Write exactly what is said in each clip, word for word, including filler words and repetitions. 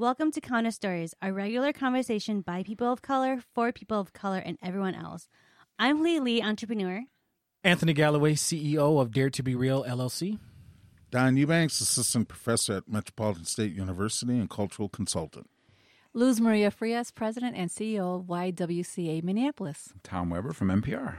Welcome to Counter Stories, a regular conversation by people of color, for people of color, and everyone else. I'm Lee Lee, entrepreneur. Anthony Galloway, C E O of Dare to Be Real, L L C. Don Eubanks, assistant professor at Metropolitan State University and cultural consultant. Luz Maria Frias, president and C E O of Y W C A Minneapolis. Tom Weber from N P R.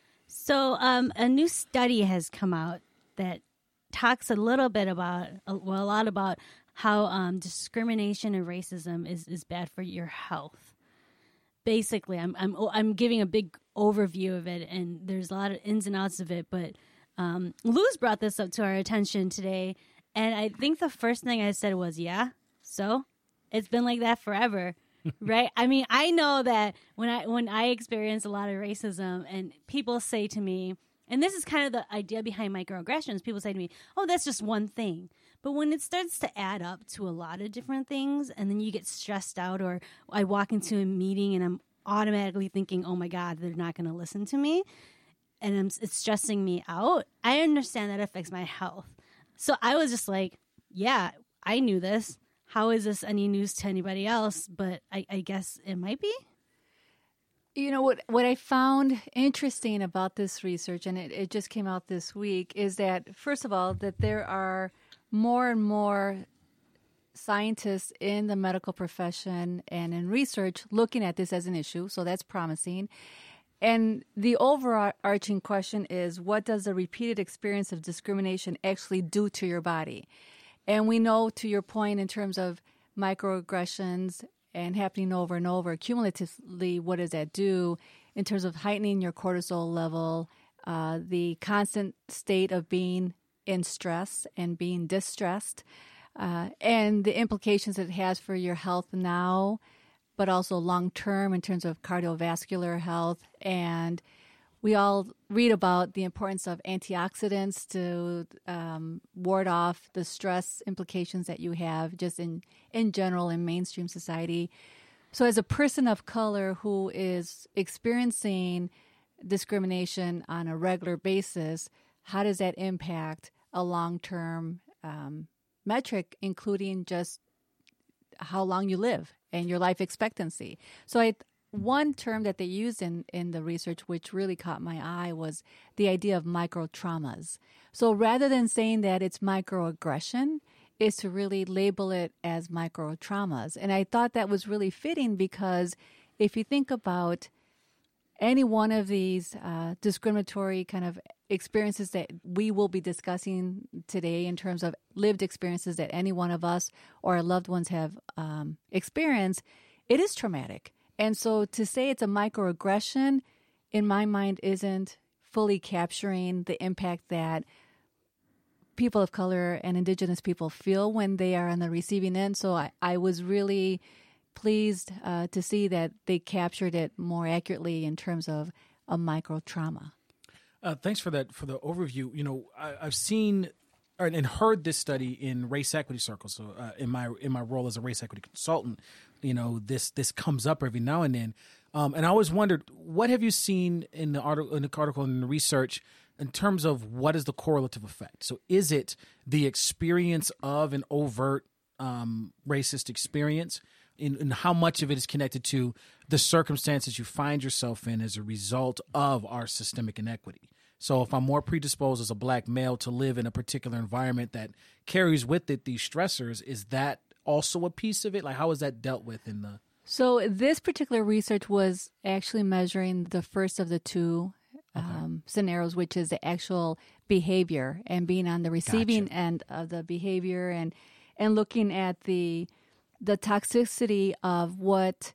So um, a new study has come out that talks a little bit about, well, a lot about how um, discrimination and racism is, is bad for your health. Basically, I'm I'm I'm giving a big overview of it, and there's a lot of ins and outs of it. But um, Luz brought this up to our attention today, and I think the first thing I said was, "Yeah, so it's been like that forever." Right? I mean, I know that when I when I experience a lot of racism, and people say to me, and this is kind of the idea behind microaggressions, people say to me, "Oh, that's just one thing." But when it starts to add up to a lot of different things, and then you get stressed out, or I walk into a meeting and I'm automatically thinking, "Oh my God, they're not going to listen to me," and I'm, it's stressing me out, I understand that affects my health. So I was just like, "Yeah, I knew this. How is this any news to anybody else?" But I, I guess it might be. You know, what what I found interesting about this research, and it, it just came out this week, is that, first of all, that there are more and more scientists in the medical profession and in research looking at this as an issue, so that's promising. And the overarching question is, what does the repeated experience of discrimination actually do to your body? And we know, to your point, in terms of microaggressions and happening over and over, cumulatively, what does that do in terms of heightening your cortisol level, uh, the constant state of being in stress and being distressed, uh, and the implications it has for your health now, but also long-term in terms of cardiovascular health. And we all read about the importance of antioxidants to um, ward off the stress implications that you have just in, in general in mainstream society. So as a person of color who is experiencing discrimination on a regular basis, how does that impact a long-term um, metric, including just how long you live and your life expectancy? So I, one term that they used in, in the research, which really caught my eye, was the idea of microtraumas. So rather than saying that it's microaggression, is to really label it as microtraumas. And I thought that was really fitting, because if you think about any one of these uh, discriminatory kind of experiences that we will be discussing today, in terms of lived experiences that any one of us or our loved ones have um, experienced, it is traumatic. And so to say it's a microaggression, in my mind, isn't fully capturing the impact that people of color and Indigenous people feel when they are on the receiving end. So I, I was really pleased uh, to see that they captured it more accurately in terms of a microtrauma. Uh, thanks for that, for the overview. You know, I, I've seen and heard this study in race equity circles. So uh, in my in my role as a race equity consultant, you know, this this comes up every now and then. Um, and I always wondered, what have you seen in the article, in the article, in the research, in terms of what is the correlative effect? So is it the experience of an overt um, racist experience? In, in how much of it is connected to the circumstances you find yourself in as a result of our systemic inequity? So if I'm more predisposed as a black male to live in a particular environment that carries with it these stressors, is that also a piece of it? Like, how is that dealt with in the... So this particular research was actually measuring the first of the two okay. um, scenarios, which is the actual behavior and being on the receiving Gotcha. end of the behavior, and and looking at the the toxicity of what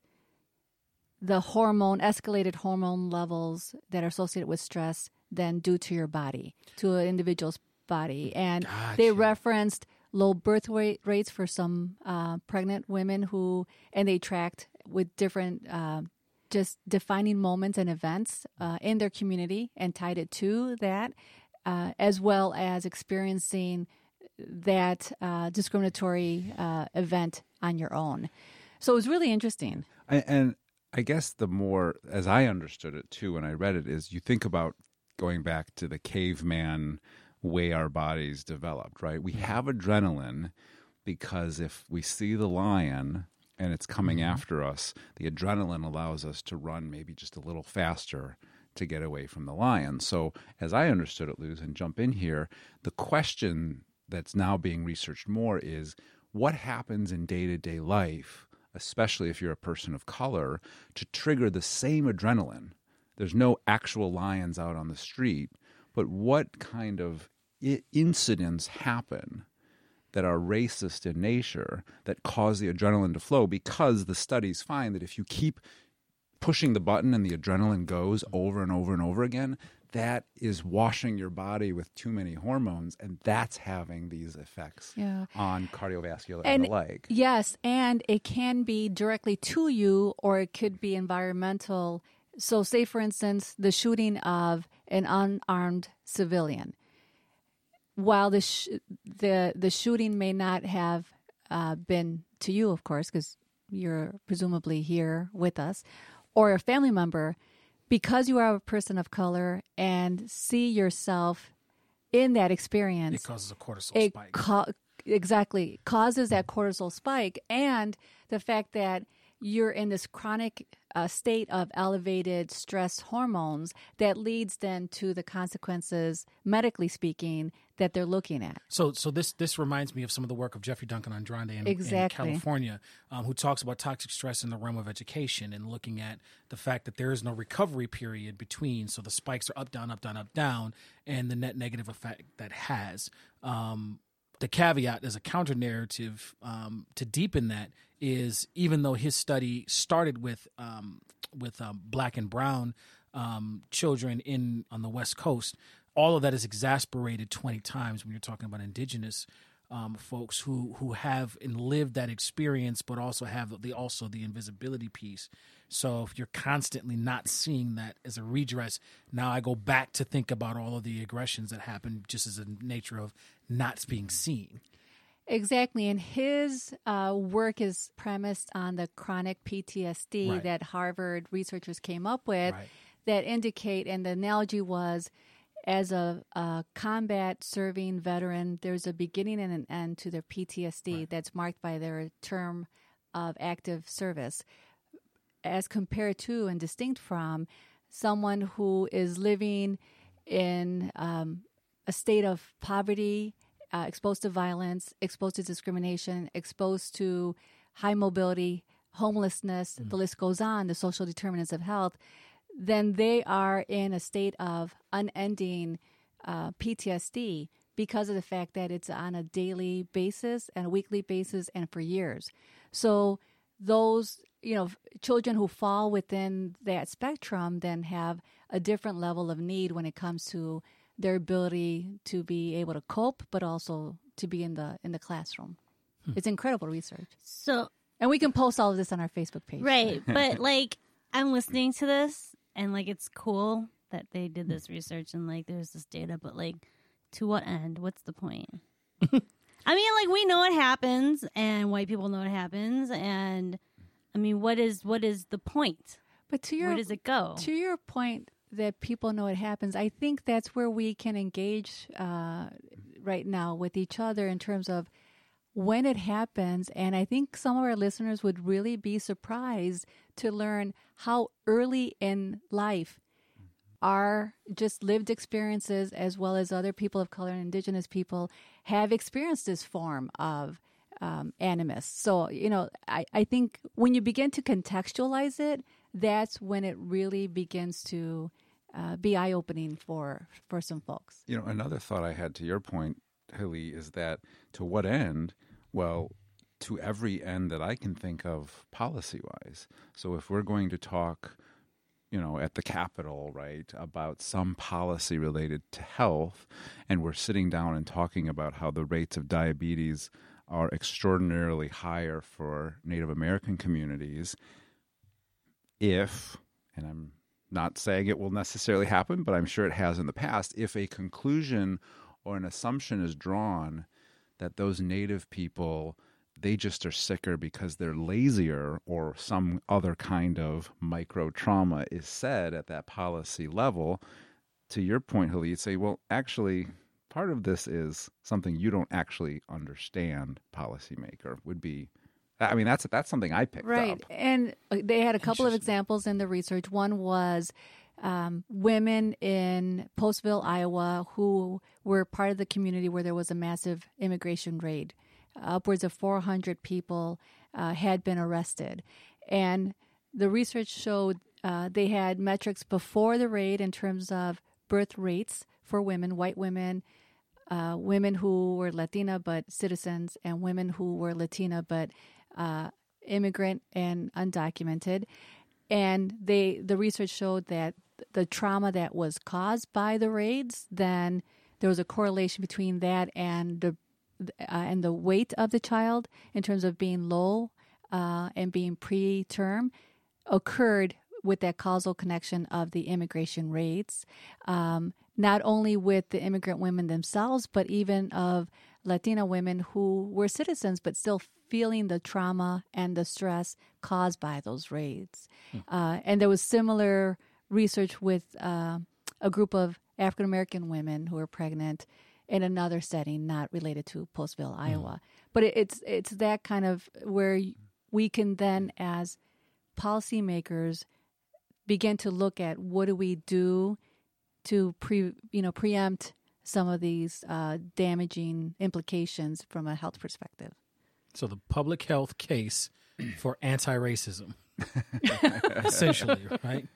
the hormone, escalated hormone levels that are associated with stress then do to your body, to an individual's body. And Gotcha. They referenced low birth weight rates for some uh, pregnant women who, and they tracked with different uh, just defining moments and events uh, in their community and tied it to that, uh, as well as experiencing that uh, discriminatory uh, event on your own. So it was really interesting. I, and I guess the more, as I understood it too when I read it, is you think about going back to the caveman way our bodies developed, right? We have adrenaline because if we see the lion and it's coming Mm-hmm. after us, the adrenaline allows us to run maybe just a little faster to get away from the lion. So as I understood it, Luz, and jump in here, the question that's now being researched more is what happens in day-to-day life, especially if you're a person of color, to trigger the same adrenaline. There's no actual lions out on the street, but what kind of I- incidents happen that are racist in nature that cause the adrenaline to flow, because the studies find that if you keep pushing the button and the adrenaline goes over and over and over again, that is washing your body with too many hormones, and that's having these effects Yeah. on cardiovascular and, And the leg. yes, and it can be directly to you, or it could be environmental. So, say for instance, the shooting of an unarmed civilian. While the sh- the the shooting may not have uh, been to you, of course, because you're presumably here with us, or a family member, because you are a person of color and see yourself in that experience, It causes a cortisol it spike. ca- exactly causes that cortisol spike, and the fact that you're in this chronic uh, state of elevated stress hormones that leads then to the consequences, medically speaking, that they're looking at. So, so this this reminds me of some of the work of Jeffrey Duncan Andrade in, in Exactly. California, um, who talks about toxic stress in the realm of education and looking at the fact that there is no recovery period between. So the spikes are up, down, up, down, up, down, and the net negative effect that has. Um, the caveat as a counter narrative um, to deepen that is, even though his study started with um, with um, black and brown um, children in on the West Coast, all of that is exasperated twenty times when you're talking about indigenous um, folks who who have and lived that experience, but also have the also the invisibility piece. So if you're constantly not seeing that as a redress, now I go back to think about all of the aggressions that happen just as a nature of not being seen. Exactly. And his uh, work is premised on the chronic P T S D Right. that Harvard researchers came up with Right. that indicate, and the analogy was, as a, a combat serving veteran, there's a beginning and an end to their P T S D Right. that's marked by their term of active service, as compared to and distinct from someone who is living in um, a state of poverty, uh, exposed to violence, exposed to discrimination, exposed to high mobility, homelessness, the list goes on, the social determinants of health, then they are in a state of unending uh, P T S D because of the fact that it's on a daily basis and a weekly basis and for years. So those, you know, children who fall within that spectrum then have a different level of need when it comes to their ability to be able to cope, but also to be in the in the classroom. Hmm. It's incredible research. So, And we can post all of this on our Facebook page. right. But like, I'm listening to this and like, it's cool that they did this research and like, there's this data, but like, to what end? What's the point? I mean, like, we know it happens and white people know it happens. And I mean, what is, what is the point? But to your Where does it go? To your point that people know it happens, I think that's where we can engage uh, right now with each other in terms of when it happens. And I think some of our listeners would really be surprised to learn how early in life our just lived experiences, as well as other people of color and indigenous people, have experienced this form of um, animus. So, you know, I, I think when you begin to contextualize it, that's when it really begins to uh, be eye-opening for for some folks. You know, another thought I had to your point, Hilly, is that to what end? Well, to every end that I can think of policy-wise. So if we're going to talk, you know, at the Capitol, right, about some policy related to health, and we're sitting down and talking about how the rates of diabetes are extraordinarily higher for Native American communities, if, and I'm not saying it will necessarily happen, but I'm sure it has in the past, if a conclusion or an assumption is drawn that those Native people, they just are sicker because they're lazier, or some other kind of micro trauma is said at that policy level, to your point, Hilly, you'd say, well, actually, part of this is something you don't actually understand, policymaker, would be, I mean, that's that's something I picked right. up. And they had a couple of examples in the research. One was um, women in Postville, Iowa, who were part of the community where there was a massive immigration raid. Upwards of four hundred people uh, had been arrested. And the research showed uh, they had metrics before the raid in terms of birth rates for women, white women, uh, women who were Latina but citizens, and women who were Latina but uh, immigrant and undocumented. And they the research showed that the trauma that was caused by the raids, then there was a correlation between that and the uh, and the weight of the child in terms of being low uh, and being preterm occurred with that causal connection of the immigration raids, um, not only with the immigrant women themselves, but even of Latina women who were citizens but still feeling the trauma and the stress caused by those raids. Hmm. Uh, and there was similar research with uh, a group of African American women who were pregnant in another setting, not related to Postville, Iowa. Hmm. But it, it's it's that kind of where we can then, as policymakers, begin to look at what do we do to pre you know preempt some of these uh, damaging implications from a health perspective. So the public health case for anti-racism, essentially, right?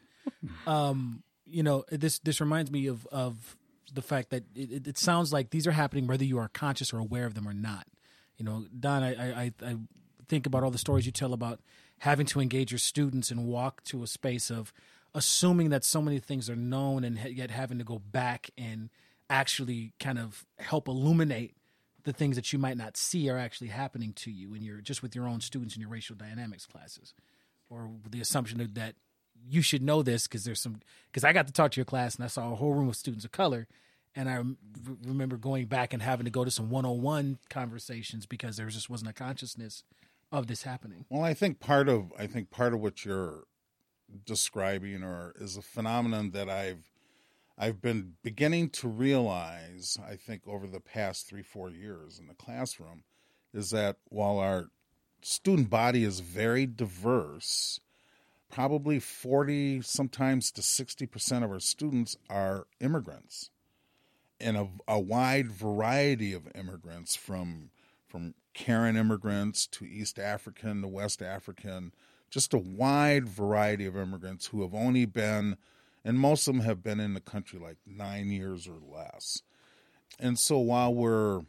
Um, you know, this this reminds me of of the fact that it, it sounds like these are happening whether you are conscious or aware of them or not. You know, Don, I, I, I think about all the stories you tell about having to engage your students and walk to a space of assuming that so many things are known and yet having to go back and actually kind of help illuminate the things that you might not see are actually happening to you when you're just with your own students in your racial dynamics classes, or with the assumption that, that you should know this because there's some, because I got to talk to your class and I saw a whole room of students of color. And I rem- remember going back and having to go to some one-on-one conversations because there just wasn't a consciousness of this happening. Well, I think part of I think part of what you're describing or is a phenomenon that I've I've been beginning to realize, I think, over the past three, four years in the classroom, is that while our student body is very diverse, probably forty, sometimes to sixty percent of our students are immigrants, and a, a wide variety of immigrants, from from Karen immigrants to East African to West African, just a wide variety of immigrants who have only been, and most of them have been in the country like nine years or less. And so while we're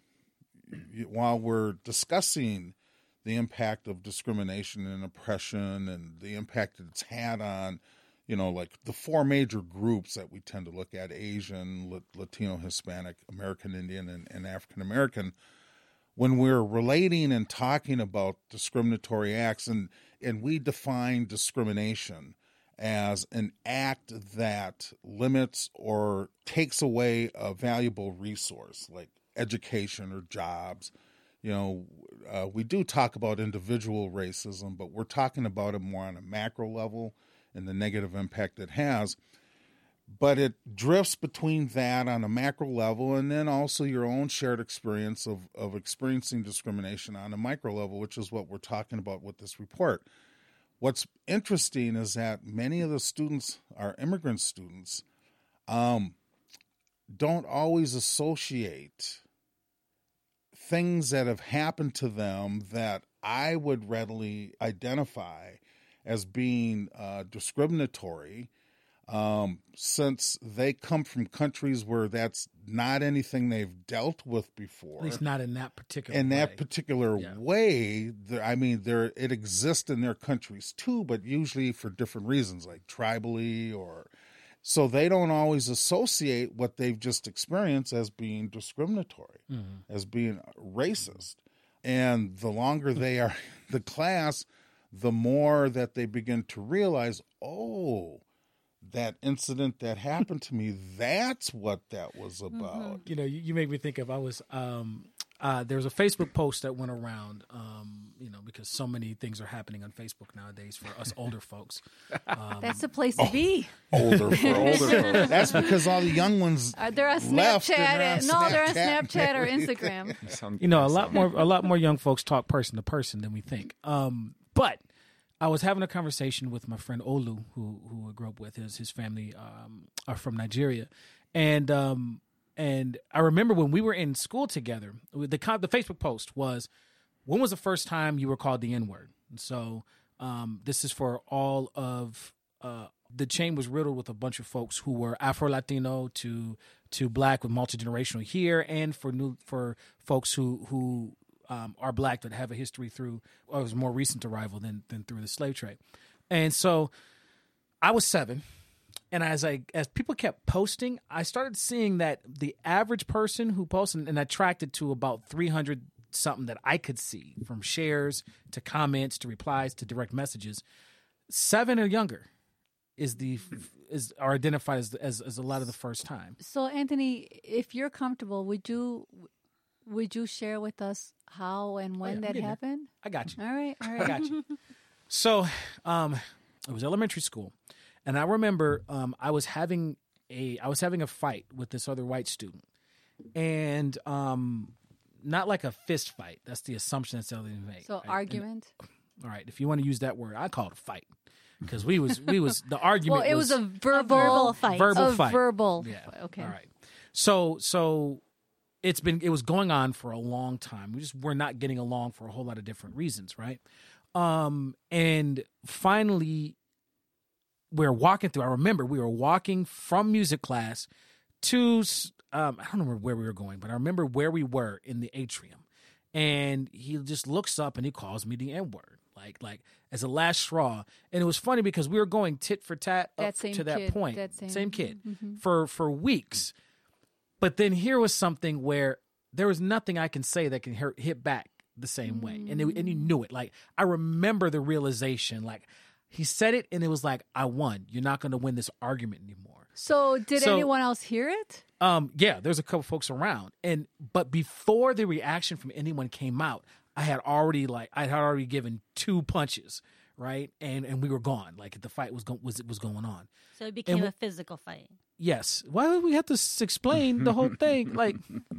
while we're discussing the impact of discrimination and oppression and the impact that it's had on, you know, like the four major groups that we tend to look at, Asian, Latino, Hispanic, American Indian, and, and African American, when we're relating and talking about discriminatory acts, and, and we define discrimination as an act that limits or takes away a valuable resource like education or jobs. You know, uh, we do talk about individual racism, but we're talking about it more on a macro level and the negative impact it has. But it drifts between that on a macro level and then also your own shared experience of, of experiencing discrimination on a micro level, which is what we're talking about with this report. What's interesting is that many of the students, our immigrant students, um, don't always associate things that have happened to them that I would readily identify as being uh, discriminatory, um, since they come from countries where that's not anything they've dealt with before. At least not in that particular in way. that particular yeah. way. I mean, there it exists in their countries too, but usually for different reasons, like tribally or. So they don't always associate what they've just experienced as being discriminatory, mm-hmm. as being racist. And the longer they are in the class, the more that they begin to realize, oh, that incident that happened to me, that's what that was about. You know, you, you make me think of, I was, um, uh, there was a Facebook post that went around, um, you know, because so many things are happening on Facebook nowadays for us older folks. Um, That's the place to be. Older for older folks. That's because all the young ones Uh, they're on left Snapchat. and they're on no, they're on Snapchat. Snapchat or Instagram. Sound- you know, a lot sound- more a lot more young folks talk person to person than we think. Um, but I was having a conversation with my friend Olu, who who I grew up with. His his family um, are from Nigeria, and um, and I remember when we were in school together. The con- the Facebook post was, "When was the first time you were called the N word?" And so um, this is for all of uh, the chain was riddled with a bunch of folks who were Afro Latino to to Black with multi generational here, and for new for folks who who. Um, are Black that have a history through, or it was more recent arrival than than through the slave trade. And so I was seven, and as I as people kept posting, I started seeing that the average person who posted, and I tracked it to about three hundred something that I could see, from shares to comments to replies to direct messages, seven or younger is the is are identified as as, as a lot of the first time. So, Anthony, if you're comfortable, would you would you share with us how and when yeah, I'm that getting there. happened? I got you. All right, all I right. got you. So, um, it was elementary school, and I remember um, I was having a I was having a fight with this other white student, and um, not like a fist fight. That's the assumption that's being made. So, right? argument. And, all right, if you want to use that word, I call it a fight because we was we was the argument. Well, it was, a verbal, verbal fight. Verbal a fight. verbal. Yeah. Okay. All right. So so it's been it was going on for a long time. We just were not getting along for a whole lot of different reasons, right? Um, and finally, we're walking through. I remember we were walking from music class to um, I don't remember where we were going, but I remember where we were in the atrium. And he just looks up and he calls me the N word, like like as a last straw. And it was funny because we were going tit for tat up That same to that kid, point, that same- kid, mhm. for for weeks. But then here was something where there was nothing I can say that can hurt, hit back the same way, and it, and you knew it. Like I remember the realization, like he said it, and it was like, I won. You're not going to win this argument anymore. So, did So- anyone else hear it? Um, yeah, there's a couple folks around, and but before the reaction from anyone came out, I had already like I had already given two punches, right, and and we were gone. Like the fight was going was was going on. So it became And- a physical fight. Yes. Why do we have to s- explain the whole thing? Like,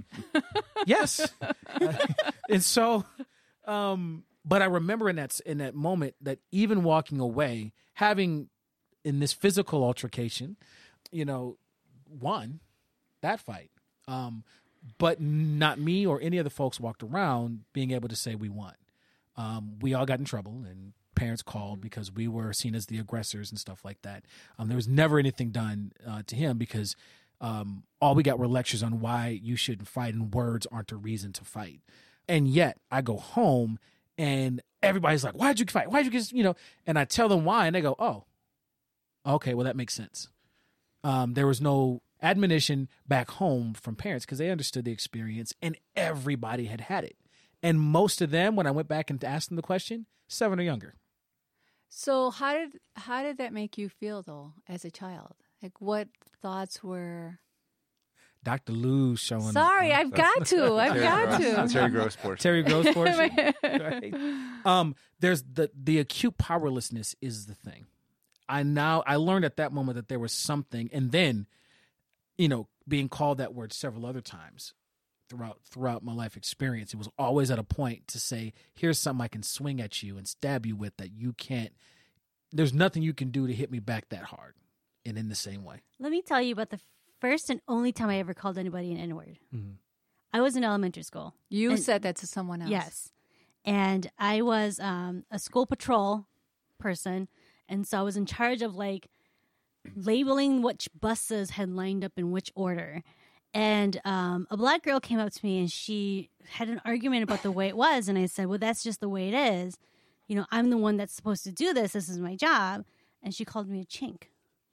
yes. And so, um, but I remember in that in that moment that even walking away, having in this physical altercation, you know, won that fight. Um, but not me or any of the folks walked around being able to say we won. Um, we all got in trouble, and parents called because we were seen as the aggressors and stuff like that. Um, there was never anything done uh, to him because um, all we got were lectures on why you shouldn't fight, and words aren't a reason to fight. And yet I go home and everybody's like, why'd you fight? Why'd you get, you know, and I tell them why, and they go, oh, okay, well, that makes sense. Um, there was no admonition back home from parents because they understood the experience, and everybody had had it. And most of them, when I went back and asked them the question, seven or younger. So, how did how did that make you feel though, as a child? Like, what thoughts were? Doctor Lou showing Sorry, up. I've got to. I've Terry got Gross, to. Terry Gross portion. Terry Gross portion. Right. Um, there's the the acute powerlessness is the thing. I now I learned at that moment that there was something, and then, you know, being called that word several other times throughout throughout my life experience, it was always at a point to say, here's something I can swing at you and stab you with that you can't. There's nothing you can do to hit me back that hard, and in the same way. Let me tell you about the first and only time I ever called anybody an N-word. Mhm. I was in elementary school. You And- said that to someone else. Yes. And I was um, a school patrol person. And so I was in charge of like labeling which buses had lined up in which order. And um, a black girl came up to me and she had an argument about the way it was. And I said, well, that's just the way it is. You know, I'm the one that's supposed to do this. This is my job. And she called me a chink.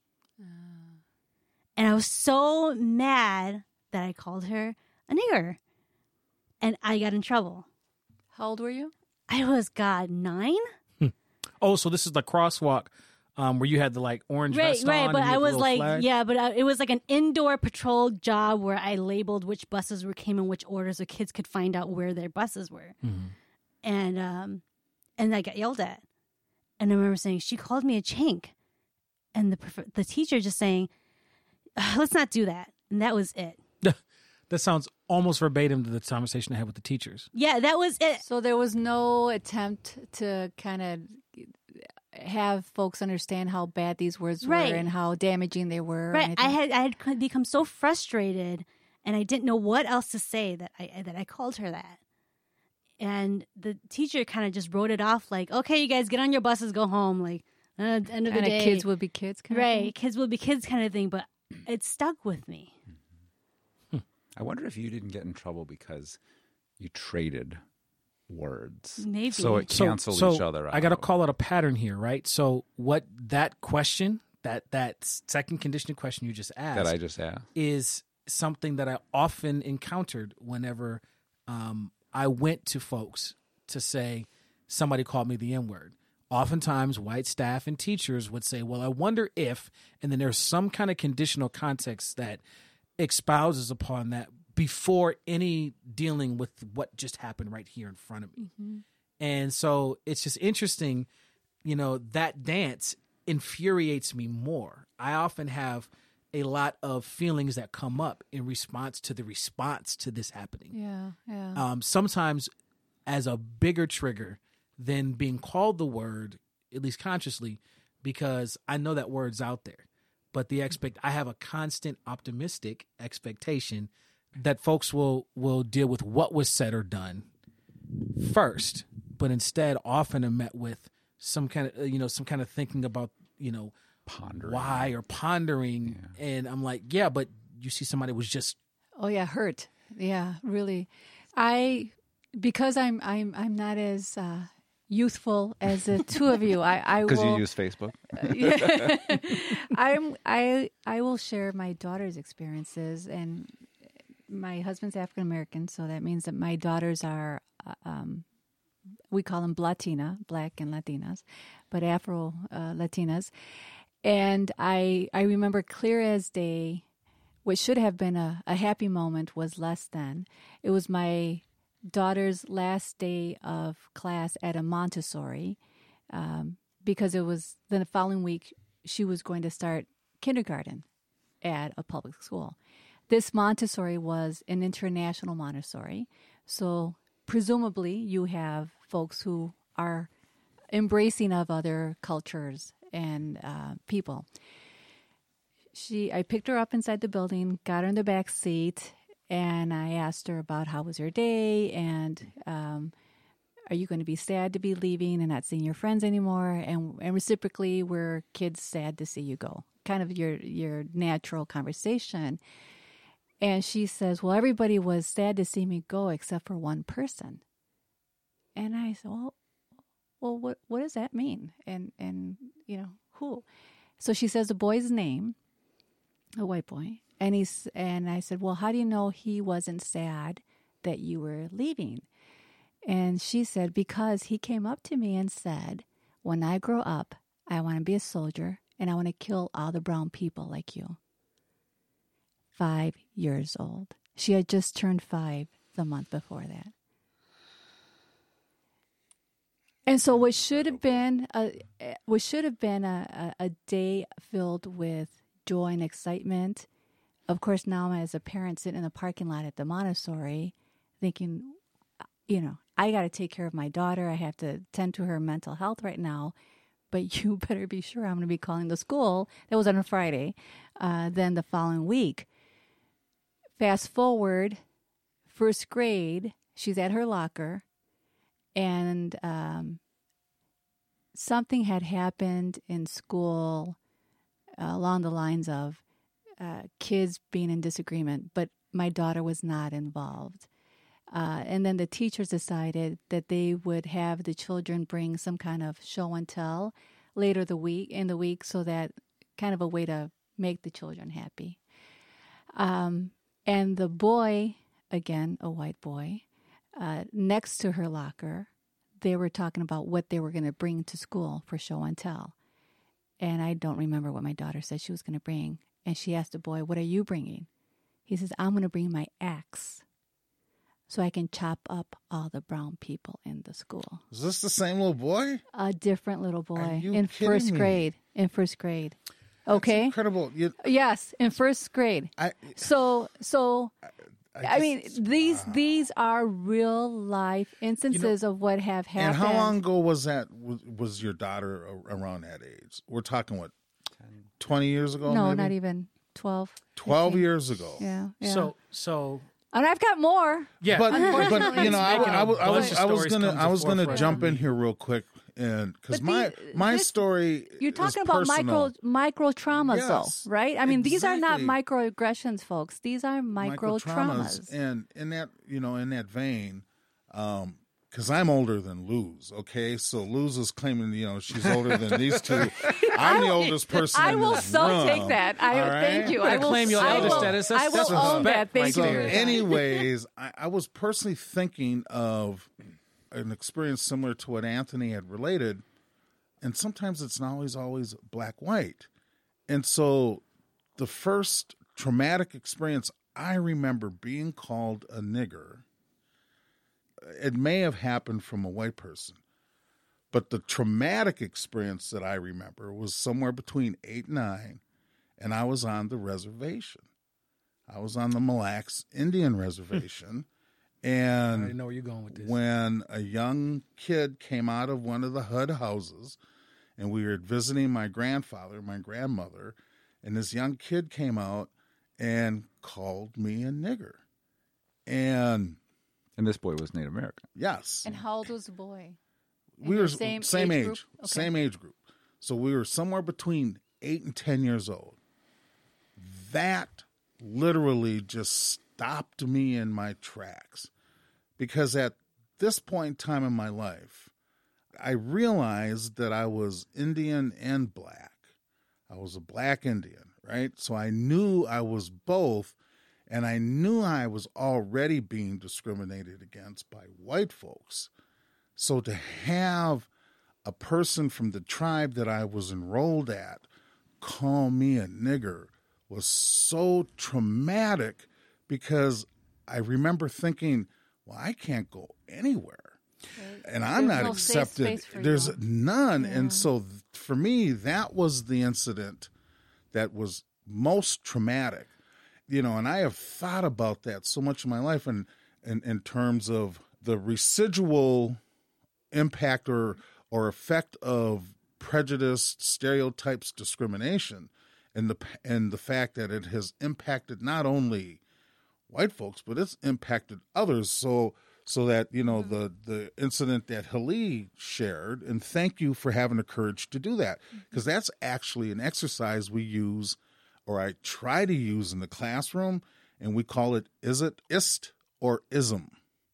And I was so mad that I called her a nigger. And I got in trouble. How old were you? I was, God, nine? Oh, so this is the crosswalk um, where you had the like orange Right, vest right. on But and you I had the was little like, flag? yeah, but I, it was like an indoor patrol job where I labeled which buses were came in which order, so kids could find out where their buses were. Mhm. And um, and I got yelled at, and I remember saying she called me a chink, and the prof- the teacher just saying, let's not do that, and that was it. That sounds almost verbatim to the conversation I had with the teachers. Yeah, that was it. So there was no attempt to kind of have folks understand how bad these words Right. were and how damaging they were. or Right, anything? I had I had become so frustrated, and I didn't know what else to say that I that I called her that. And the teacher kind of just wrote it off like, okay, you guys get on your buses, go home. Like, uh, at the end of the and day. kids would be kids, kind of right. thing? Kids will be kids kind of thing. But it stuck with me. I wonder if you didn't get in trouble because you traded words. Maybe. So it So- canceled so each other out. I got to call out a pattern here, right? So what that question, that that second conditioning question you just asked, that I just asked. is something that I often encountered whenever um, I went to folks to say somebody called me the N word. Oftentimes, white staff and teachers would say, "Well, I wonder if," and then there's some kind of conditional context that espouses upon that before any dealing with what just happened right here in front of me. Mm-hmm. And so it's just interesting, you know, that dance infuriates me more. I often have a lot of feelings that come up in response to the response to this happening. Yeah, yeah. Um, sometimes as a bigger trigger than being called the word, at least consciously, because I know that word's out there. But the expect, I have a constant optimistic expectation that folks will will deal with what was said or done first, but instead often are met with some kind of you know some kind of thinking about you know Pondering. why or pondering, and I'm like, yeah, but you see somebody was just Oh yeah, hurt. Yeah, really. I because I'm I'm I'm not as uh, youthful as the two of you. I I Because will. you use Facebook. Yeah. I'm I I will share my daughter's experiences, and my husband's African American, so that means that my daughters are uh, um, we call them Latina, Black and Latinas, but Afro uh, Latinas, and I I remember clear as day. What should have been a, a happy moment was less than. It was my daughter's last day of class at a Montessori. Um, because it was the following week she was going to start kindergarten at a public school. This Montessori was an international Montessori, so presumably you have folks who are embracing of other cultures and uh, people. She, I picked her up inside the building, got her in the back seat, and I asked her about how was her day and um, are you going to be sad to be leaving and not seeing your friends anymore? And, and reciprocally, were kids sad to see you go? Kind of your your natural conversation. And she says, well, everybody was sad to see me go except for one person. And I said, well, well, what what does that mean? And and you know who? So she says the boy's name, a white boy, and he's and I said, well, how do you know he wasn't sad that you were leaving? And she said, because he came up to me and said, when I grow up, I want to be a soldier and I want to kill all the brown people like you. Five years old. She had just turned five the month before that. And so what should have been a, what should have been a, a, a day filled with joy and excitement. Of course, now as a parent sitting in the parking lot at the Montessori thinking, you know, I got to take care of my daughter. I have to tend to her mental health right now. But you better be sure I'm going to be calling the school. That was on a Friday. Uh, then the following week. Fast forward, first grade, she's at her locker. And um, something had happened in school uh, along the lines of uh, kids being in disagreement. But my daughter was not involved. Uh, and then the teachers decided that they would have the children bring some kind of show and tell later the week in the week, so that kind of a way to make the children happy. Um, and the boy, again, a white boy, uh, next to her locker, they were talking about what they were going to bring to school for show and tell. and I don't remember what my daughter said she was going to bring. And she asked the boy, "What are you bringing?" He says, "I'm going to bring my axe so I can chop up all the brown people in the school." Is this the same little boy? A different little boy you in kidding first me? grade. In first grade. That's Okay. incredible. You, Yes, in first grade. I, So, so I, I mean, just- these these are real life instances of what have And happened. how long ago was that? Was, was your daughter a- around that age? We're talking what, twenty years ago? No, maybe? not even twelve. Twelve fifteen. years ago. Yeah, yeah. So so and I've got more. yeah, But, but you know, I, Making a I, was- I was bunch of I was stories gonna come to I was gonna forefront jump for in me. here real quick, and because But my the- my this- story You're is talking about micro personal. micro traumas, Yes, though, right? I mean, these are not exactly. microaggressions, folks. These are micro traumas. And in that, you know, in that vein, um, because I'm older than Luz, okay? So Luz is claiming, you know, she's older than these two. I'm the oldest person I in will this so room, take that. I all right? thank you. Better I will claim your I elder will, status. That's- I will that's own that. respect Thank right So, you. there. anyways, I, I was personally thinking of an experience similar to what Anthony had related, and sometimes it's not always always black white. And so, the first traumatic experience I remember being called a nigger, it may have happened from a white person, but the traumatic experience that I remember was somewhere between eight and nine, and I was on the reservation. I was on the Mille Lacs Indian Reservation, I and already know where you're going with this. when a young kid came out of one of the H U D houses, and we were visiting my grandfather, my grandmother, and this young kid came out and called me a nigger. And And this boy was Native American. yes, And how old was the boy? we your were same same, age age, group? Okay. same age group. So we were somewhere between eight and ten years old. That literally just stopped me in my tracks, because at this point in time in my life, I realized that I was Indian and black. I was a black Indian, right? So I knew I was both, and I knew I was already being discriminated against by white folks. So to have a person from the tribe that I was enrolled at call me a nigger was so traumatic, because I remember thinking, well, I can't go anywhere. And I'm There's not no safe accepted. space for There's you. none. And so th- for me, that was the incident that was most traumatic. You know, and I have thought about that so much in my life, and in, in terms of the residual impact or or effect of prejudice, stereotypes, discrimination, and the and the fact that it has impacted not only white folks, but it's impacted others. So so that, you know, the the incident that Hali shared, and thank you for having the courage to do that, because that's actually an exercise we use, or I try to use in the classroom, and we call it is it ist or ism,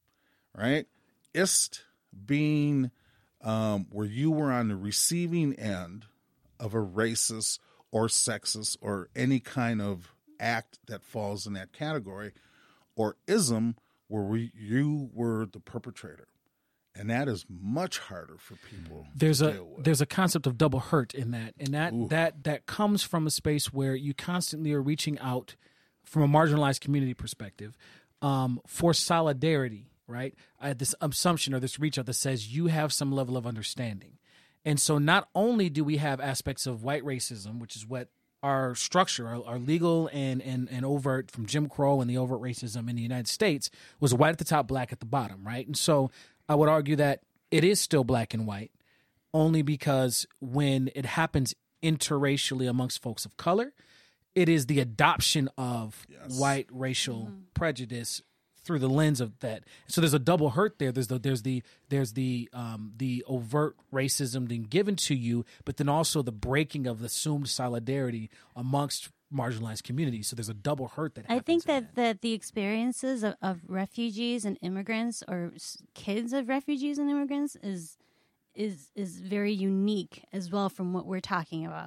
right? Ist being um, where you were on the receiving end of a racist or sexist or any kind of act that falls in that category, or ism where we, you were the perpetrator. And that is much harder for people There's to a deal with. there's a concept of double hurt in that, and that that that comes from a space where you constantly are reaching out from a marginalized community perspective um, for solidarity, right? I had this assumption or this reach out that says you have some level of understanding, and so not only do we have aspects of white racism, which is what our structure, our, our legal and, and and overt from Jim Crow and the overt racism in the United States was white at the top, black at the bottom, right? And so I would argue that it is still black and white, only because when it happens interracially amongst folks of color, it is the adoption of Yes. white racial prejudice through the lens of that. So there's a double hurt there. There's the there's the there's the um, the overt racism being given to you, but then also the breaking of the assumed solidarity amongst marginalized communities. So there's a double hurt that I happens. think in that, that the experiences of, of refugees and immigrants, or s- kids of refugees and immigrants, is is is very unique as well from what we're talking about.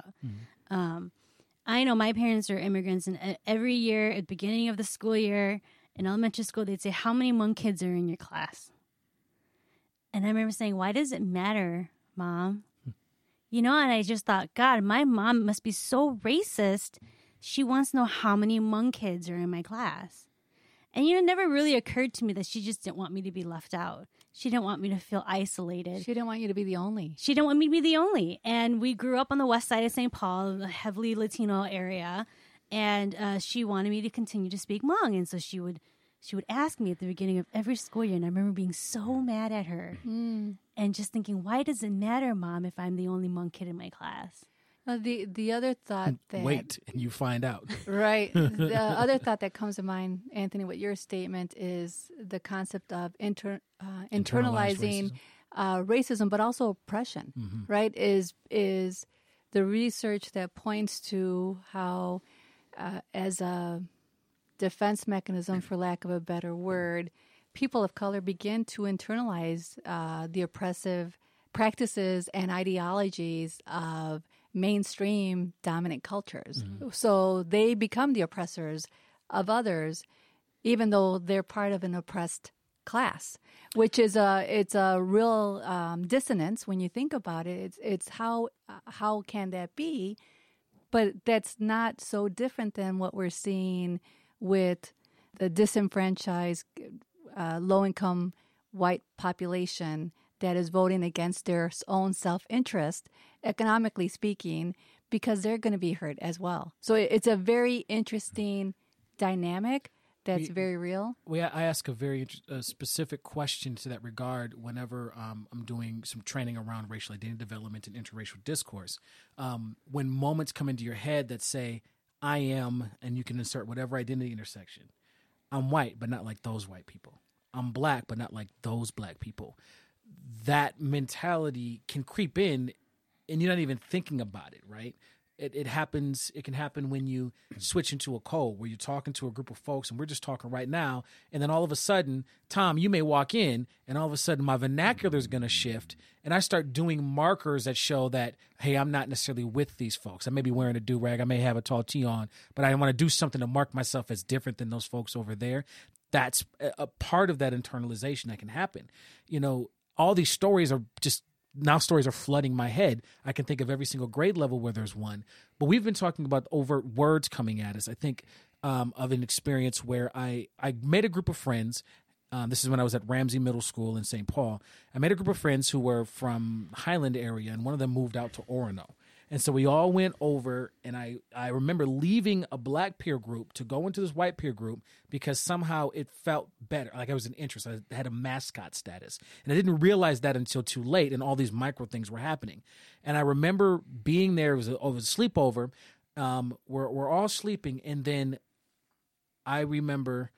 Um, I know my parents are immigrants, and e- every year at the beginning of the school year in elementary school, they'd say, "How many Hmong kids are in your class?" And I remember saying, "Why does it matter, Mom? You know, and I just thought, God, my mom must be so racist. She wants to know how many Hmong kids are in my class. And, you know, it never really occurred to me that she just didn't want me to be left out. She didn't want me to feel isolated. She didn't want you to be the only. She didn't want me to be the only. And we grew up on the west side of Saint Paul, a heavily Latino area. And uh, she wanted me to continue to speak Hmong. And so she would she would ask me at the beginning of every school year. And I remember being so mad at her Mm. and just thinking, why does it matter, Mom, if I'm the only Hmong kid in my class? Uh, the the other thought that Wait, and you find out. right. The other thought that comes to mind, Anthony, with your statement is the concept of inter, uh, Internalized internalizing racism. uh, racism, but also oppression. Mm-hmm. Right? Is is the research that points to how, uh, as a defense mechanism, for lack of a better word, people of color begin to internalize uh, the oppressive practices and ideologies of mainstream dominant cultures. Mm-hmm. So they become the oppressors of others, even though they're part of an oppressed class, which is a it's a real um, dissonance when you think about it. It's it's how uh, how can that be? But that's not so different than what we're seeing with the disenfranchised, uh, low-income white population that is voting against their own self-interest, economically speaking, because they're going to be hurt as well. So it- it's a very interesting dynamic that's We- very real. We, I ask a very int- uh, specific question to that regard whenever um, I'm doing some training around racial identity development and interracial discourse. Um, when moments come into your head that say, I am, and you can insert whatever identity intersection. I'm white, but not like those white people. I'm black, but not like those black people. That mentality can creep in and you're not even thinking about it, right? It, it happens. It can happen when you switch into a code where you're talking to a group of folks, and we're just talking right now. And then all of a sudden, Tom, you may walk in, and all of a sudden, my vernacular is going to shift, and I start doing markers that show that, hey, I'm not necessarily with these folks. I may be wearing a do rag, I may have a tall tee on, but I want to do something to mark myself as different than those folks over there. That's a, a part of that internalization that can happen. You know, all these stories are just. Now stories are flooding my head. I can think of every single grade level where there's one. But we've been talking about overt words coming at us. I think um, of an experience where I, I made a group of friends. Um, this is when I was at Ramsey Middle School in Saint Paul. I made a group of friends who were from Highland area, and one of them moved out to Orono. And so we all went over, and I, I remember leaving a black peer group to go into this white peer group because somehow it felt better. Like I was an interest. I had a mascot status. And I didn't realize that until too late, and all these micro things were happening. And I remember being there. It was a, it was a sleepover. Um, we're, we're all sleeping, and then I remember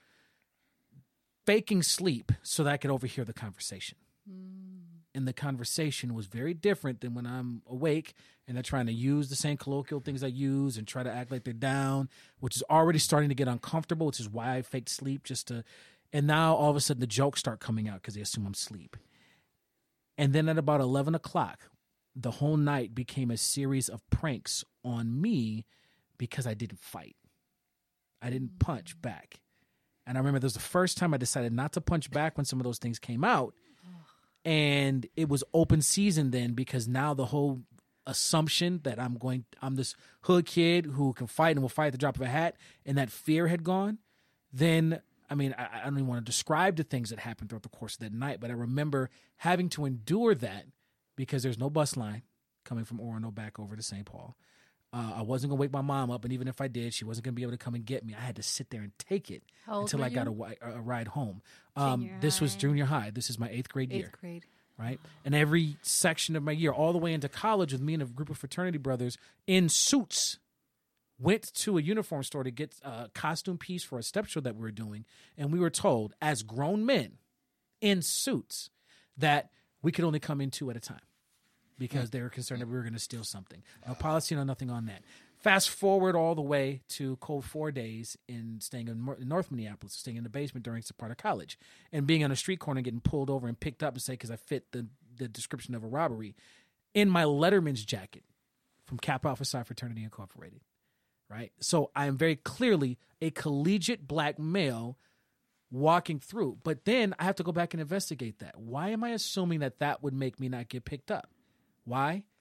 faking sleep so that I could overhear the conversation. And the conversation was very different than when I'm awake and they're trying to use the same colloquial things I use and try to act like they're down, which is already starting to get uncomfortable, which is why I faked sleep just to, and now all of a sudden the jokes start coming out because they assume I'm asleep. And then at about eleven o'clock, the whole night became a series of pranks on me because I didn't fight. I didn't punch back. And I remember this was the first time I decided not to punch back when some of those things came out. And it was open season then because now the whole assumption that I'm going, I'm this hood kid who can fight and will fight at the drop of a hat, and that fear had gone. Then, I mean, I, I don't even want to describe the things that happened throughout the course of that night, but I remember having to endure that because there's no bus line coming from Orono back over to Saint Paul. Uh, I wasn't going to wake my mom up, and even if I did, she wasn't going to be able to come and get me. I had to sit there and take it How old until were I got a, you? wi- a ride home. Um, Junior this was high. junior high. This is my eighth grade year, Eighth grade. right? And every section of my year, all the way into college with me and a group of fraternity brothers in suits, went to a uniform store to get a costume piece for a step show that we were doing. And we were told, as grown men in suits, that we could only come in two at a time because they were concerned that we were going to steal something. No policy, no nothing on that. Fast forward all the way to cold four days in staying in Mor- North Minneapolis, staying in the basement during Sephardic College, and being on a street corner, getting pulled over and picked up and say because I fit the, the description of a robbery in my Letterman's jacket from Kappa Alpha Psi Fraternity Incorporated, right? So I am very clearly a collegiate black male walking through. But then I have to go back and investigate that. Why am I assuming that that would make me not get picked up? Why?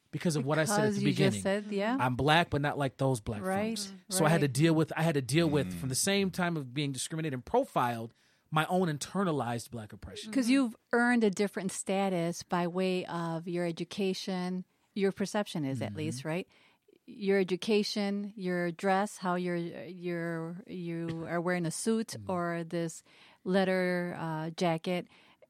because of what I said at Because the you beginning. just said, yeah. I'm black, but not like those black Right, folks. So I had to right. deal with. I had to deal with from the same time of being discriminated and profiled, my own internalized black oppression. Because you've earned a different status by way of your education, your perception is at least, right? Your education, your dress, how you're you're you are wearing a suit or this leather uh, jacket,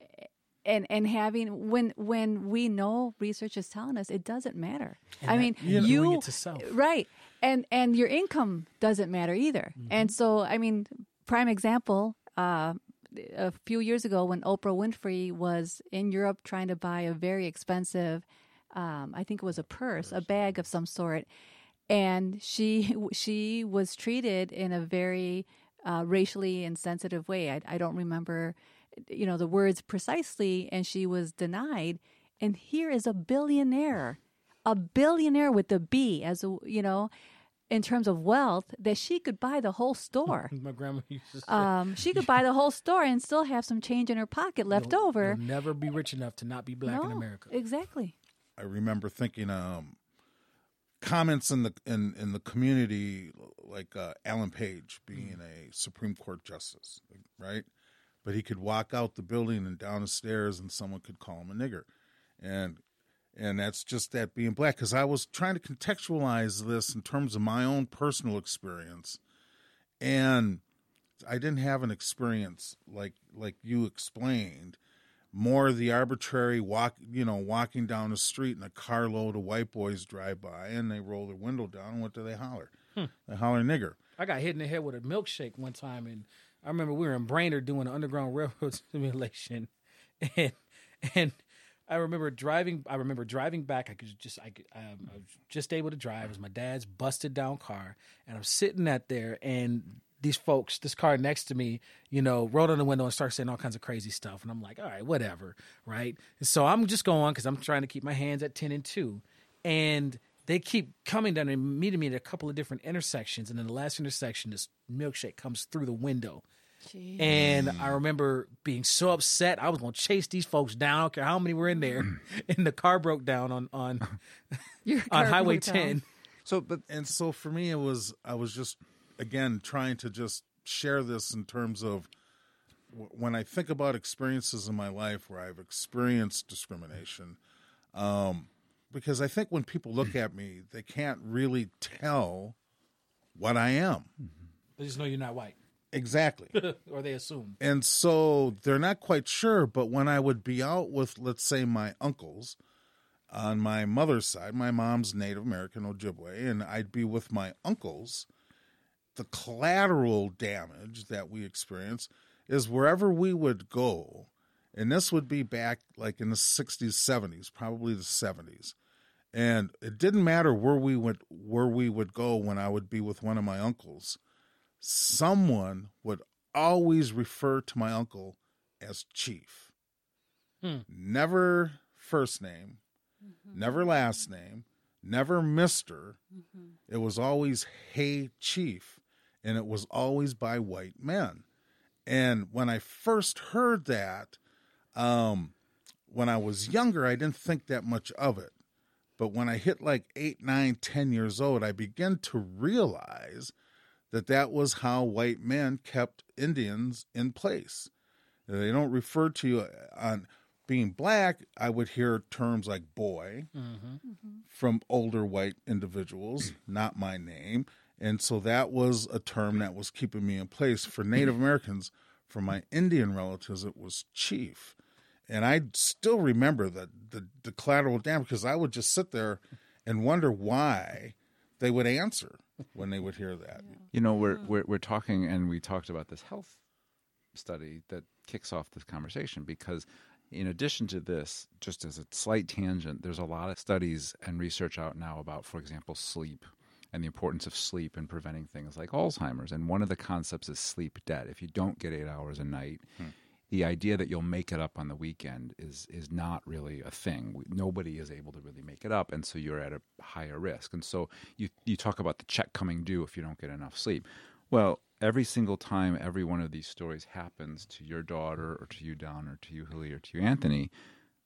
and and having when when we know research is telling us it doesn't matter. And I that- mean, you know, you doing it to self. right, and and your income doesn't matter either. And so, I mean, prime example. Uh, a few years ago, when Oprah Winfrey was in Europe trying to buy a very expensive, um, I think it was a purse, a bag of some sort, and she she was treated in a very uh, racially insensitive way. I, I don't remember, you know, the words precisely, and she was denied. And here is a billionaire, a billionaire with the B, as a, you know, in terms of wealth, that she could buy the whole store. My grandma used to say, Um, she could buy the whole store and still have some change in her pocket left "You'll- over. You'll never be rich enough to not be black in No, America." exactly. I remember thinking um, comments in the in, in the community, like uh, Alan Page being a Supreme Court justice, right? But he could walk out the building and down the stairs, and someone could call him a nigger, and and that's just that being black. Because I was trying to contextualize this in terms of my own personal experience, and I didn't have an experience like like you explained. More the arbitrary walk, you know, walking down the street and a carload of white boys drive by and they roll their window down. And what do they holler? Hmm. They holler nigger. I got hit in the head with a milkshake one time, and I remember we were in Brainerd doing an Underground Railroad simulation, and and I remember driving. I remember driving back. I could just, I, could, um, I was just able to drive. It was my dad's busted down car, and I'm sitting at there, and these folks, this car next to me, you know, rolled on the window and started saying all kinds of crazy stuff, and I'm like, all right, whatever, right? And so I'm just going because I'm trying to keep my hands at ten and two, and they keep coming down and meeting me at a couple of different intersections, and in the last intersection, this milkshake comes through the window. Jeez. And I remember being so upset. I was going to chase these folks down. I don't care how many were in there. And the car broke down on on, Your on car Highway broke down. ten. So, but And so for me, it was, I was just, again, trying to just share this in terms of w- when I think about experiences in my life where I've experienced discrimination, um, because I think when people look at me, they can't really tell what I am. They just know you're not white. Exactly. Or they assume. And so they're not quite sure, but when I would be out with, let's say, my uncles on my mother's side, my mom's Native American Ojibwe, and I'd be with my uncles, the collateral damage that we experience is wherever we would go, and this would be back like in the sixties, seventies, probably the seventies, and it didn't matter where we would where we would go when I would be with one of my uncles. Someone would always refer to my uncle as Chief. Hmm. Never first name, mm-hmm. never last name, never Mister Mm-hmm. It was always, hey, Chief. And it was always by white men. And when I first heard that, um, when I was younger, I didn't think that much of it. But when I hit like eight, nine, ten years old, I began to realize that that was how white men kept Indians in place. They don't refer to you on being black. I would hear terms like boy Mm-hmm. Mm-hmm. from older white individuals, not my name. And so that was a term that was keeping me in place. For Native Americans, for my Indian relatives, it was Chief. And I still remember the, the, the collateral damage because I would just sit there and wonder why they would answer when they would hear that. you know, we're we're we're talking, and we talked about this health study that kicks off this conversation because, in addition to this, just as a slight tangent, there's a lot of studies and research out now about, for example, sleep and the importance of sleep in preventing things like Alzheimer's. And one of the concepts is sleep debt. If you don't get eight hours a night, hmm. the idea that you'll make it up on the weekend is is not really a thing. We, nobody is able to really make it up, and so you're at a higher risk. And so you you talk about the check coming due if you don't get enough sleep. Well, every single time every one of these stories happens to your daughter or to you, Don, or to you, Hilly, or to you, Anthony,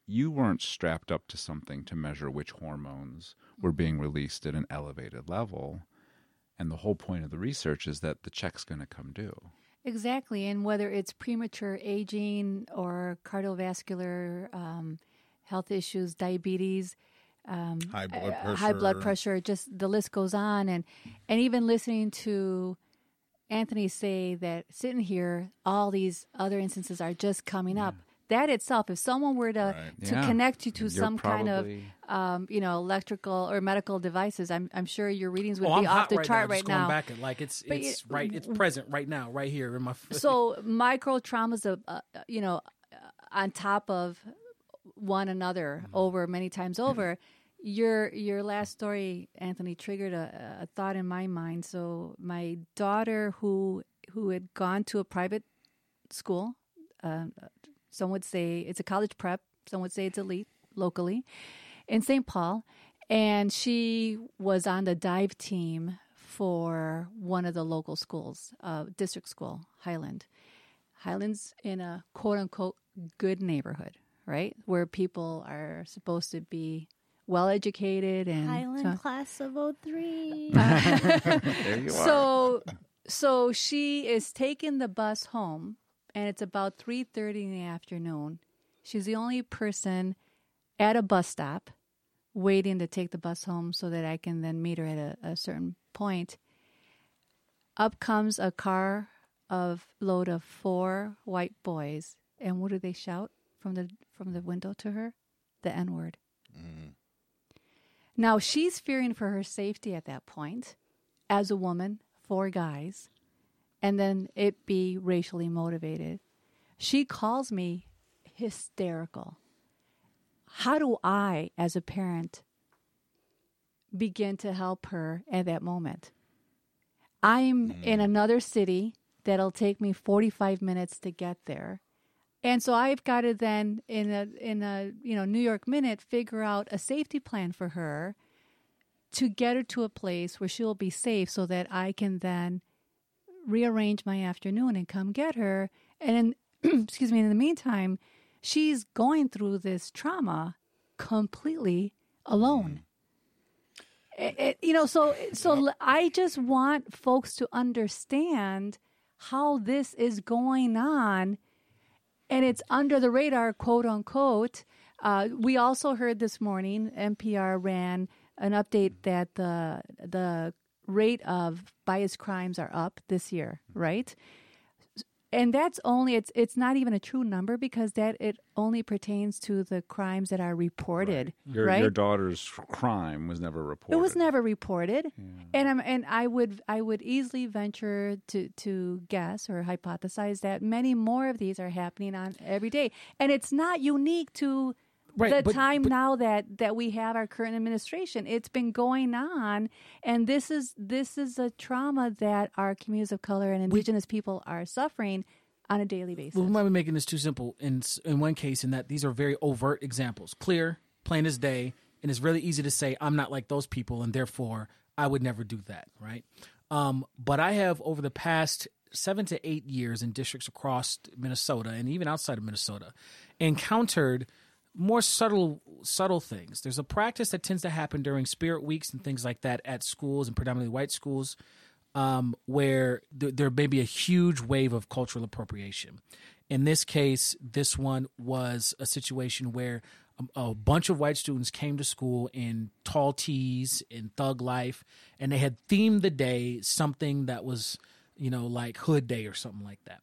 you weren't strapped up to something to measure which hormones were being released at an elevated level. And the whole point of the research is that the check's going to come due. Exactly. And whether it's premature aging or cardiovascular um, health issues, diabetes, um, high blood uh, pressure, high blood pressure, just the list goes on. And, and even listening to Anthony say that sitting here, all these other instances are just coming up. That itself, if someone were to, Right. to Yeah. connect you to You're some kind of, probably- um, you know, electrical or medical devices, I'm I'm sure your readings would Oh, I'm be off hot the right chart now, right just going now. back at like it's But it's it- right it's present right now, right here in my. So micro traumas, uh, uh, you know, uh, on top of one another over many times over. Your your last story, Anthony, triggered a, a thought in my mind. So my daughter, who who had gone to a private school, uh, some would say it's a college prep, some would say it's elite locally, in Saint Paul, and she was on the dive team for one of the local schools, uh, district school, Highland. Highland's in a quote unquote good neighborhood, right? Where people are supposed to be well educated and Highland so, class of oh three. There you are. so so she is taking the bus home, and it's about three thirty in the afternoon. She's the only person at a bus stop waiting to take the bus home so that I can then meet her at a, a certain point. Up comes a car of load of four white boys, and what do they shout from the from the window to her? The N-word. Now she's fearing for her safety at that point, as a woman, four guys, and then it be racially motivated. She calls me hysterical. How do I, as a parent, begin to help her at that moment? I'm in another city that'll take me forty-five minutes to get there. And so I've got to then, in a in a you know New York minute, figure out a safety plan for her to get her to a place where she'll be safe, so that I can then rearrange my afternoon and come get her. And in, excuse me, in the meantime, she's going through this trauma completely alone. It, it, you know, so so I just want folks to understand how this is going on. And it's under the radar, quote unquote. Uh, we also heard this morning, N P R ran an update that the the rate of bias crimes are up this year, right? And that's only, it's it's not even a true number, because that it only pertains to the crimes that are reported, right? Your, right? your daughter's crime was never reported. It was never reported, and I'm, and I would I would easily venture to to guess or hypothesize that many more of these are happening on every day, and it's not unique to Right, the but- time but- now that, that we have our current administration. It's been going on, and this is this is a trauma that our communities of color and Indigenous people are suffering on a daily basis. Well, we might be making this too simple in in one case, in that these are very overt examples, clear, plain as day, and it's really easy to say I'm not like those people, and therefore I would never do that, right? Um, but I have, over the past seven to eight years in districts across Minnesota and even outside of Minnesota, encountered more subtle subtle things. There's a practice that tends to happen during spirit weeks and things like that at schools, and predominantly white schools, um, where th- there may be a huge wave of cultural appropriation. In this case, this one was a situation where a, a bunch of white students came to school in tall tees, in thug life, and they had themed the day something that was, you know, like Hood Day or something like that.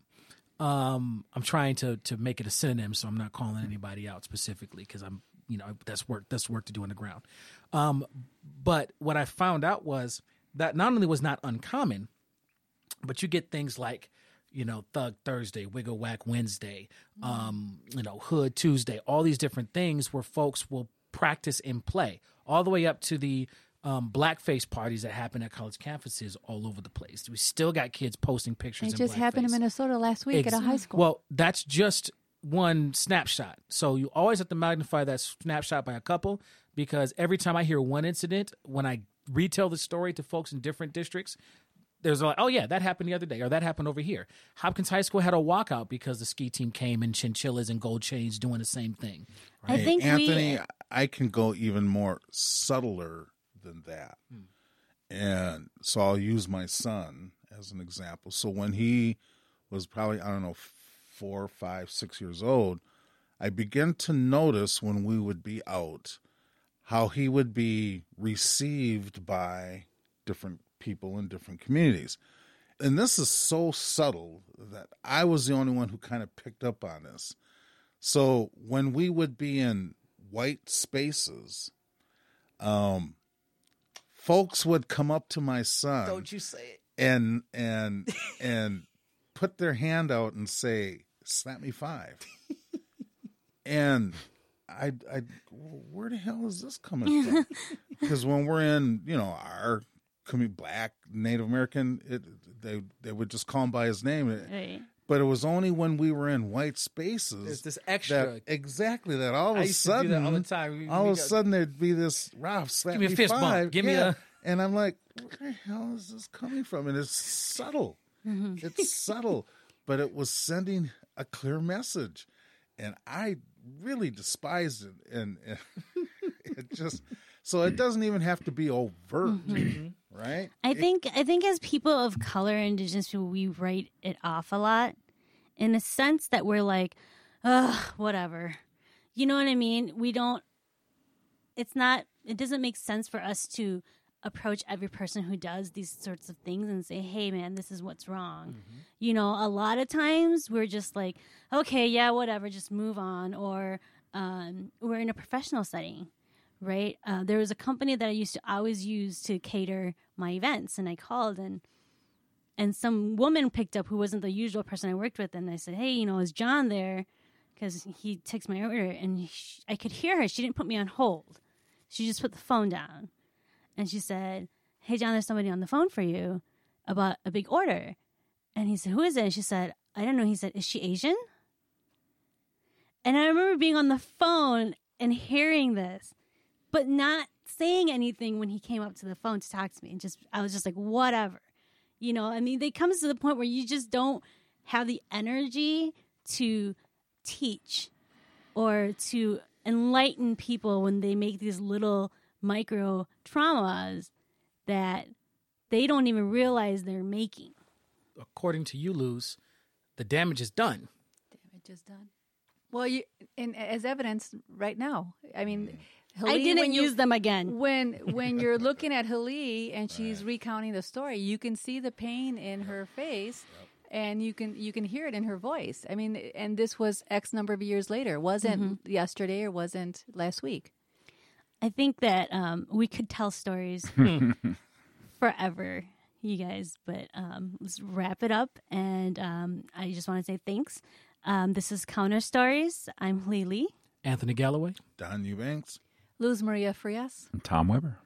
Um, I'm trying to to make it a synonym, so I'm not calling anybody out specifically, because I'm, you know, that's work that's work to do on the ground. Um, but what I found out was that not only was not uncommon, but you get things like, you know, Thug Thursday, Wiggle Whack Wednesday, um, you know, Hood Tuesday, all these different things where folks will practice and play, all the way up to the um, blackface parties that happen at college campuses all over the place. We still got kids posting pictures. it in just happened in blackface. Minnesota last week Ex- at a high school. Well, that's just one snapshot. So you always have to magnify that snapshot by a couple, because every time I hear one incident, when I retell the story to folks in different districts, there's like, oh yeah, that happened the other day, or that happened over here. Hopkins High School had a walkout because the ski team came in chinchillas and gold chains doing the same thing. I Hey, think Anthony, we, I can go even more subtler than that. And so I'll use my son as an example. So when he was probably, I don't know, four, five, six years old, I began to notice when we would be out how he would be received by different people in different communities. And this is so subtle that I was the only one who kind of picked up on this. So when we would be in white spaces, um, folks would come up to my son. Don't you say it. And and and put their hand out and say, "Slap me five." And I, I, where the hell is this coming from? Because when we're in, you know, our community, Black, Native American, it, they they would just call him by his name. Right. But it was only when we were in white spaces. There's this extra. That, exactly. That all of I a used sudden, to do that all the time. We- all we of a got- sudden there'd be this, Ralph, slap Give me a me fist bump. five. Give me Yeah. a- And I'm like, where the hell is this coming from? And it's subtle. It's subtle, but it was sending a clear message. And I really despised it. And, and it just, so it doesn't even have to be overt, right? I It- think I think as people of color, Indigenous people, we write it off a lot, in a sense that we're like, ugh, whatever. You know what I mean? We don't. It's not. It doesn't make sense for us to approach every person who does these sorts of things and say, hey, man, this is what's wrong. You know, a lot of times we're just like, okay, yeah, whatever, just move on. Or um, we're in a professional setting, right? Uh, there was a company that I used to always use to cater my events, and I called, and and some woman picked up who wasn't the usual person I worked with, and I said, hey, you know, is John there? Because he takes my order, and she, I could hear her. She didn't put me on hold. She just put the phone down. And she said, hey, John, there's somebody on the phone for you about a big order. And he said, who is it? And she said, I don't know. He said, is she Asian? And I remember being on the phone and hearing this, but not saying anything when he came up to the phone to talk to me. And just, I was just like, whatever. You know, I mean, it comes to the point where you just don't have the energy to teach or to enlighten people when they make these little micro traumas that they don't even realize they're making. According to you, Luz, the damage is done. Damage is done. Well, you and as evidence right now. I mean, I Hallie, didn't when you- use them again. When when you're looking at Hallie and she's recounting the story, you can see the pain in her face, and you can you can hear it in her voice. I mean, and this was X number of years later. It wasn't Mm-hmm. yesterday or wasn't last week. I think that um, we could tell stories forever, you guys, but um, let's wrap it up. And um, I just want to say thanks. Um, this is Counter Stories. I'm Hallie Lee. Anthony Galloway. Don Eubanks. Luz Maria Frias. Tom Weber.